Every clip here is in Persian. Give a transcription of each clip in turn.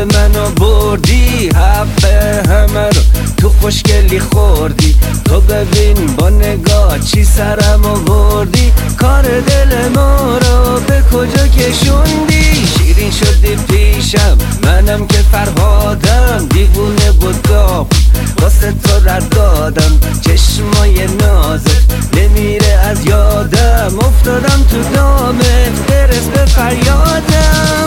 منو بردی، حق همه رو تو خوشگلی خوردی. تو ببین با نگاه چی سرم آوردی، کار دل ما رو به کجا کشوندی. شیرین شدی پیشم منم که فرهادم، دیوونه بودم واسه تو رد دادم. چشمای نازت نمیره از یادم، افتادم تو دامت برس به فریادم.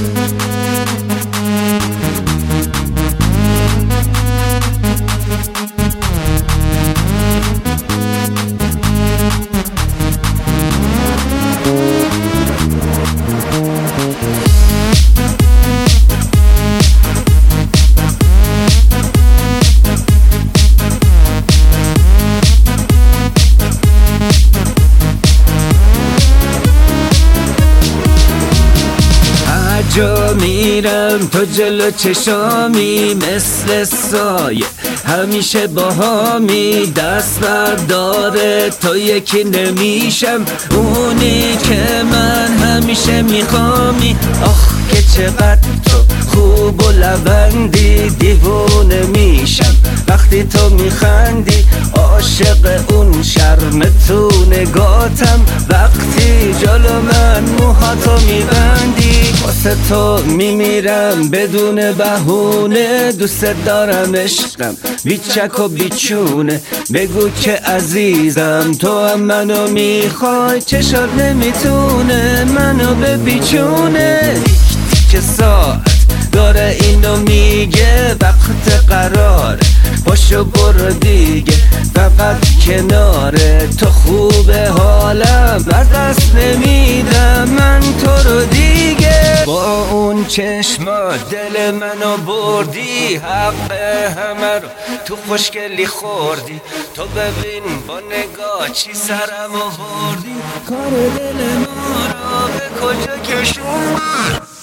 جا میرم تو جلو چشامی، مثل سایه همیشه باهامی. دست برداره تو یکی نمیشم، اونی که من همیشه میخوامی. آخ که چقدر تو خوب و لبندی، دیوونه میشم وقتی تو میخندی. عاشق اون شرم تو نگاتم، وقتی جلو من موهاتو میبندی. واسه تو میمیرم بدون بهونه، دوست دارم عشقم بیچک و بیچونه. بگو که عزیزم تو هم منو میخوای، چشات نمیتونه منو بپیچونه. تیک ساعت داره اینو میگه، وقت قراره پاشو برو دیگه. فقط کناره تو خوبه حالم، از دست نمیدم من تو رو دیگه. با اون چشما دل منو بردی، حق همه رو تو خوشگلی خوردی. تو ببین با نگاه چی سرم آوردی، کار دل ما رو به کجا کشوندی.